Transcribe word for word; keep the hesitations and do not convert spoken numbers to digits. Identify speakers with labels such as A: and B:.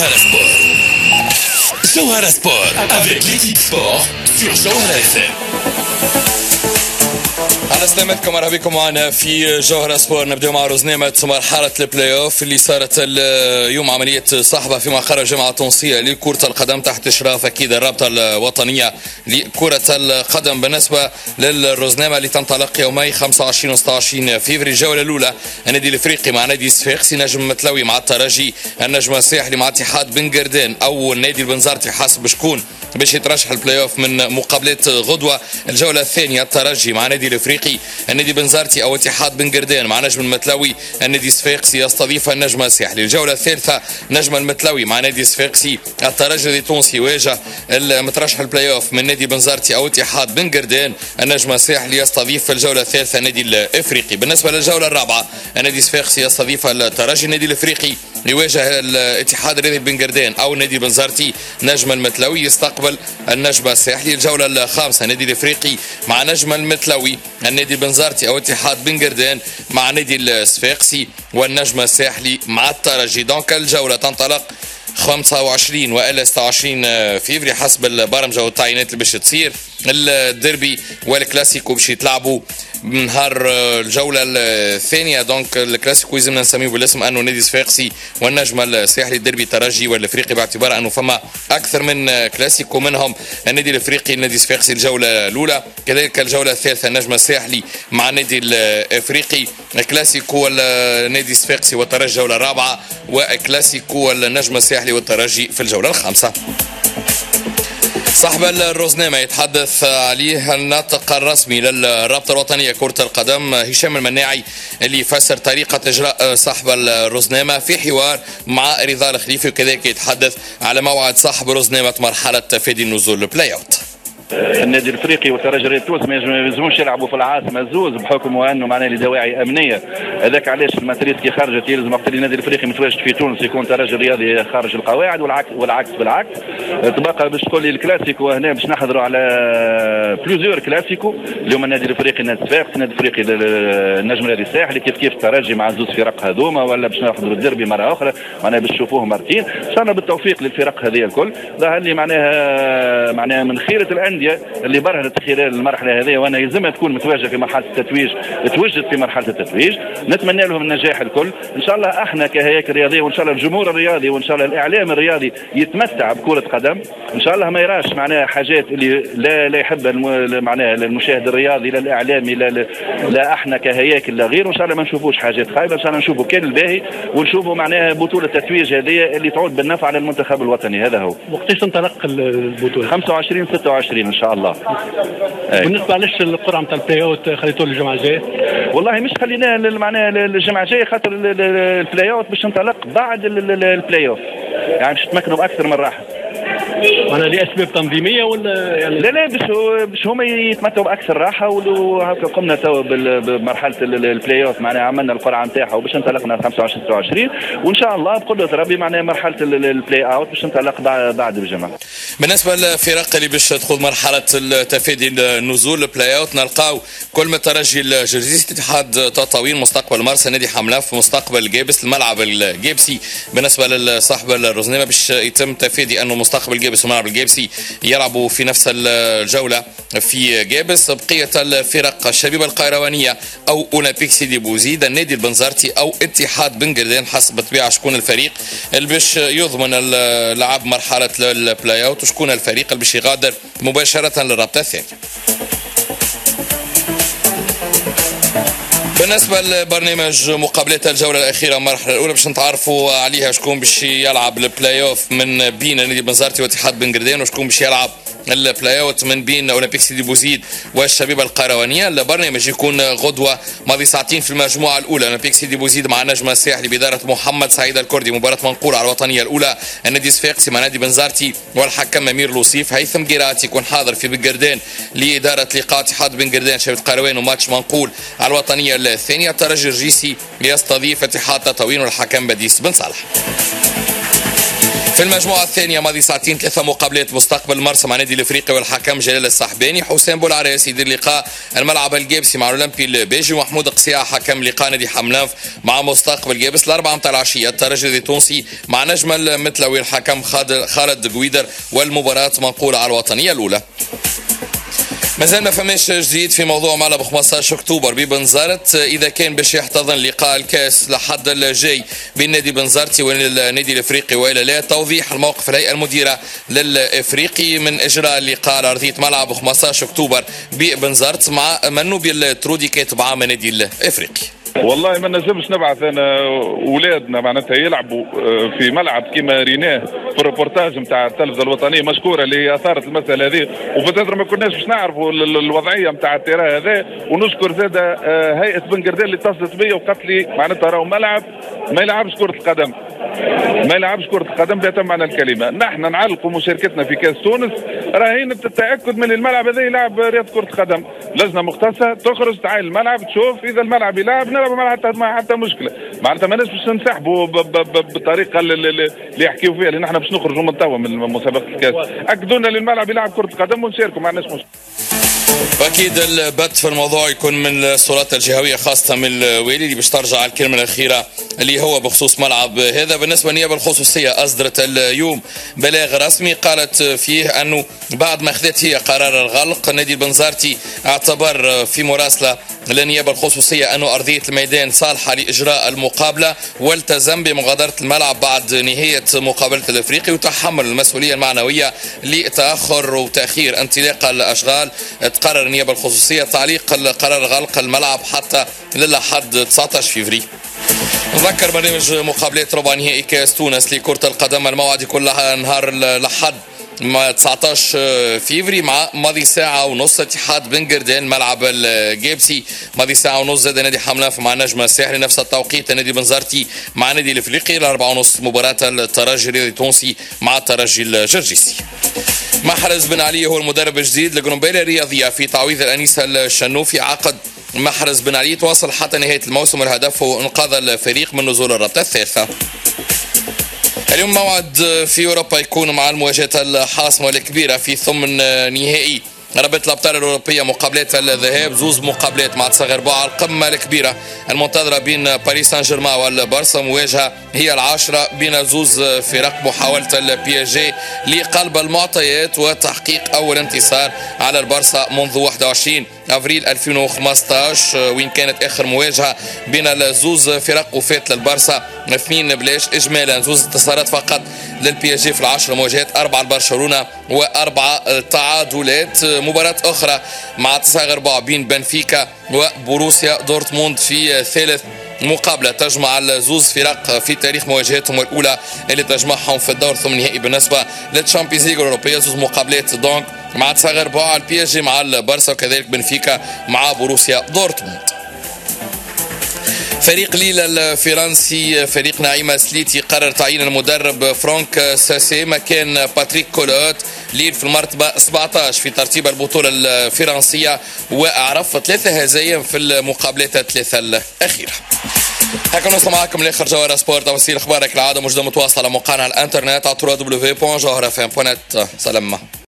A: Jawhara Sport. Jawhara Sport avec l'équipe sport sur Jawhara اف ام. على سلامتكم، مرحبا بكم معنا في جوهرة سبور. نبدأ مع رزنامة مرحلة البلاي اوف اللي صارت اليوم عملية صحبة في مقر الجامعة التونسية لكرة القدم تحت إشراف أكيد الرابطة الوطنية لكرة القدم. بالنسبة للرزنامة اللي تنطلق يومي خمسة وعشرين و ستة وعشرين فيفري، الجولة الأولى النادي الإفريقي مع نادي صفاقسي، نجم متلوي مع الترجي، النجم الساحلي مع اتحاد بن قردان أو النادي البنزرتي حسب شكون باش يترشح البلاي اوف من مقابلات غدوة. الجولة الثانية الترجي مع نادي الإفريقي، النادي بنزرتي او اتحاد بن قردان مع نجم المتلوي، النادي صفاقسي يستضيف النجم الساحلي. الجوله الثالثه نجم المتلوي مع نادي صفاقسي، الترجي التونسي يواجه المترشح البلاي اوف من نادي بنزرتي او اتحاد بن قردان، النجم الساحلي يستضيف في الجوله الثالثه النادي الافريقي. بالنسبه للجوله الرابعه النادي صفاقسي يستضيف الترجي، النادي الافريقي يواجه الاتحاد الرياضي بن قردان او النادي بنزرتي، نجم المتلوي يستقبل النجم الساحلي. الجوله الخامسه النادي الافريقي مع نجم المتلوي، النادي البنزرتي او اتحاد بن قردان مع نادي الصفاقسي، والنجم الساحلي مع الترجي. دونك الجوله تنطلق خمسة وعشرين والا ستة وعشرين فيفري حسب البرمجه والتعيينات اللي باش تصير. الديربي والكلاسيكو باش يتلعبوا نهار الجوله الثانيه. دونك الكلاسيكو يلزمنا نسميه بالاسم انه نادي صفاقسي والنجم الساحلي، الديربي الترجي والافريقي، باعتبار انه فما اكثر من كلاسيكو منهم النادي الافريقي النادي صفاقسي الجوله الاولى، كذلك الجوله الثالثه النجم الساحلي مع النادي الافريقي، الكلاسيكو النادي الصفاقسي والترجي الجوله الرابعه، وكلاسيكو النجم الساحلي والترجي في الجوله الخامسه. صاحب الرزنامة يتحدث عليه الناطق الرسمي للرابطة الوطنية كرة القدم هشام المناعي، اللي يفسر طريقة إجراء صاحب الرزنامة في حوار مع رضا الخليفي، وكذلك يتحدث على موعد صاحب رزنامة مرحلة تفادي النزول البلاي اوت.
B: النادي الافريقي والترجي التونسي ما يلزموش يلعبوا في العاصمه الزوز بحكم انه معناه لدواعي امنيه. هذاك علاش الماتريس كي خرجت يلزم وقت اللي النادي الافريقي متواجد في تونس يكون الترجي الرياضي خارج القواعد، والعكس والعكس بالعكس. تبقى باش تقول لي الكلاسيكو هنا باش نحضروا على بلوزيور كلاسيكو، اليوم النادي الافريقي النادي صفاقسي، النادي الافريقي النجم الرياضي الساحلي، كيف كيف الترجي مع زوز فرق هذوما، ولا باش نحضروا الديربي مره اخرى معناها باش تشوفوه مرتين. ان شاء الله بالتوفيق للفرق هذه الكل. ظهر لي معناها معناها من خيره الانديه اللي برهنت خلال المرحله هذه، وانا يلزمها تكون متواجده في مرحله التتويج، توجد في مرحله التتويج. نتمنى لهم النجاح الكل ان شاء الله. احنا كهياكل رياضيه وان شاء الله الجمهور الرياضي وان شاء الله الاعلام الرياضي يتمتع بكره قدم ان شاء الله، ما يراش معناها حاجات اللي لا لا يحبها معناها المشاهد الرياضي لا الاعلامي لا لا احنا كهياكل لا غير. وان شاء الله ما نشوفوش حاجات خايبه، ان شاء الله نشوفوا كان الباهي ونشوفوا معناها بطوله التتويج هذه اللي تعود بالنفع على المنتخب الوطني. هذا هو.
C: وقتاش تنطلق البطوله؟
B: خمسة وعشرين ستة وعشرين ان شاء الله.
C: بالنسبه علاش القرعه نتاع البلاي اوت خليتوه للجمعه الجايه؟
B: والله مش خليناه معناها الجمعه الجايه خاطر البلاي اوت باش تنطلق بعد البلاي اوف، يعني باش تمكنوا باكثر من راحه.
C: انا لاسباب تنظيميه ولا يعني؟
B: لا لا باش باش هما يتمتعوا باكثر راحه. وهكا قمنا تو بمرحله البلاي اوف معناها عملنا القرعه نتاعها وباش انطلقنا خمسة وعشرين ستة وعشرين، وان شاء الله بقدره ربي معناها مرحله البلاي اوت باش تنطلق بعد الجمعه.
A: بالنسبه للفرق اللي باش تدخل مرحله التفادي النزول البلاي اوت، نلقاو كل من الترجي الجرجيسي، اتحاد تطاوين، مستقبل مرسى، نادي حملاف، مستقبل جابس، الملعب الجابسي. بالنسبه لصاحب الرزنامه باش يتم تفادي انه مستقبل جابس وملعب الجابسي يلعبوا في نفس الجوله في جابس. بقيه الفرق الشبيبه القيروانيه او اولمبيك سيدي بوزيد، النادي البنزرتي او اتحاد بن قردان حسب طبيعه شكون الفريق اللي باش يضمن لعب مرحله البلاي اوت وشكون الفريق اللي باش يغادر مباشره للرابطه الثانيه. بالنسبه لبرنامج مقابلات الجوله الاخيره المرحله الاولى باش نتعرفوا عليها شكون باش يلعب البلاي اوف من بين النادي البنزرتي واتحاد بن قردان، وشكون باش يلعب البلاي اوت من بين اولمبيك سيدي بوزيد والشبيبه القيروانيه. البرنامج يكون غدوه ماضي ساعتين في المجموعه الاولى، اولمبيك سيدي بوزيد مع نجم الساحلي باداره محمد سعيد الكردي، مباراه منقوله على الوطنيه الاولى. النادي صفاقسي مع نادي بنزرتي والحكم امير لوصيف. هيثم قيرات يكون حاضر في بن قردان لاداره لقاء اتحاد بن قردان شبيبه القيروان، وماتش منقول على الوطنيه الثانيه. الترجي الرجيسي يستضيف اتحاد تطاوين والحكم بديس بن صالح. في المجموعة الثانية ماضي ساعتين ثلاثة مقابلات مستقبل المرسى مع نادي الافريقي والحكم جلال السحباني. حسام بولعراس يدير لقاء الملعب الجابسي مع الاولمبي الباجي، ومحمود قصيع حكم لقاء نادي حملانف مع مستقبل جابس. الأربعة متاع العشية الترجي التونسي مع نجم المثلوي الحكم خالد قويدر، والمباراة منقولة على الوطنية الأولى. مازال ما فماش جديد في موضوع ملعب خمسطاش أكتوبر ببنزرت، اذا كان باش يحتضن لقاء الكاس لحد الجاي بين نادي بنزرتي والنادي الافريقي والا لا. توضيح الموقف الهيئه المديره للافريقي من اجراء اللقاء على ارضيه ملعب خمسطاش أكتوبر ببنزرت مع منوبي الترودي كاتب عام النادي الافريقي.
D: والله ما نجمش نبعث انا اولادنا معناتها يلعبوا في ملعب كما ريناه في الريبورتاج نتاع التلفزه الوطنيه مشكوره اللي هي اثارت المساله هذه، وبتدر ما كناش باش نعرفوا الوضعيه نتاع التيرا هذا. ونشكر زاد هيئه بن قردان اللي اتصلت بيا وقالت لي معناتها راهو ملعب ما يلعبش كره القدم، ما يلعبش كره القدم بأتم معنى الكلمه. نحن نعلقوا مشاركتنا في كاس تونس راهين التاكد من الملعب هذا يلعب رياضه كره القدم. لجنه مختصه تخرج تعاين الملعب تشوف اذا الملعب يلعب نلعب مع حتى ما حتى مشكله، معناتها ماناش باش ننسحبوا بالطريقه اللي يحكيوا فيها، لان احنا باش نخرجوا من توا من مسابقه الكاس. اكدوا لنا الملعب يلعب كره القدم ونشاركوا ما عندناش مشكله.
A: واكيد البت في الموضوع يكون من الصورات الجهويه خاصه من الوالي اللي باش ترجع الكلمه الاخيره اللي هو بخصوص ملعب هذا. بالنسبه للنيابه الخصوصيه اصدرت اليوم بلاغ رسمي قالت فيه انه بعد ما اخذت هي قرار الغلق، نادي البنزرتي اعتبر في مراسله للنيابه الخصوصيه انه ارضيه الميدان صالحه لاجراء المقابله، والتزم بمغادره الملعب بعد نهايه مقابله الافريقي، وتحمل المسؤوليه المعنويه لتاخر وتاخير انطلاق الاشغال. تقرر النيابه الخصوصيه تعليق القرار غلق الملعب حتى للحد تسعطاش فيفري. نذكر برنامج مقابلات ربع نهائي كاس تونس لكرة القدم الموعد يكون نهار الأحد تسعطاش فيفري مع ماضي ساعة ونص اتحاد بن قردان ملعب الجابسي، ماضي ساعة ونص زاد نادي حملانف مع نجم الساحلي نفس التوقيت نادي بنزرتي مع نادي الافريقي الأربعة ونص مباراة الترجي الرياضي التونسي مع الترجي الجرجيسي. محرز بن علي هو المدرب الجديد لجرومبيلا الرياضية في تعويض الأنيسة الشنوفي. عقد محرز بن علي تواصل حتى نهاية الموسم، الهدف هو إنقاذ الفريق من نزول الرابطة الثالثة. اليوم موعد في أوروبا يكون مع المواجهة الحاسمة والكبيرة في ثمن نهائي رابطة الأبطال الأوروبية، مقابلات الذهاب زوز مقابلات مع تصغر باع القمة الكبيرة المنتظرة بين باريس سان جيرمان والبارسا. مواجهة هي العاشرة بين زوز فرق، محاولة البي اس جي لقلب المعطيات وتحقيق أول انتصار على البارسا منذ واحد وعشرين أفريل ألفين وخمسطاش، وين كانت آخر مواجهة بين الزوز فرق وفات للبارسا اثنين بلاش إجمالا. زوز انتصارات فقط للبي اس جي في العشر مواجهات، أربعة لبرشلونة وأربعة تعادلات. مباراة أخرى مع تصغر باع بين بنفيكا وبوروسيا دورتموند في ثالث مقابلة تجمع الزوز فرق في تاريخ مواجهاتهم الأولى اللي تجمعهم في الدور ثم نهائي بالنسبة للتشامبيونز ليج الأوروبية. زوز مقابلات دونك مع تصغر باع البي اس جي مع البارسا وكذلك بنفيكا مع بوروسيا دورتموند. فريق ليل الفرنسي فريق نعيمة سليتي قرر تعيين المدرب فرانك ساسي مكان باتريك كولوت. ليل في المرتبة سبعطاش في ترتيب البطولة الفرنسية وأعرف ثلاثة هزايم في المقابلات الثلاثة الأخيرة. هكا نوصل معكم لاخر جوهرة سبورت. توصيل اخبارك العاده موجوده متواصله على موقعنا على الانترنت على دبليو دبليو دبليو دوت جوهرة اف ام دوت نت. سلام.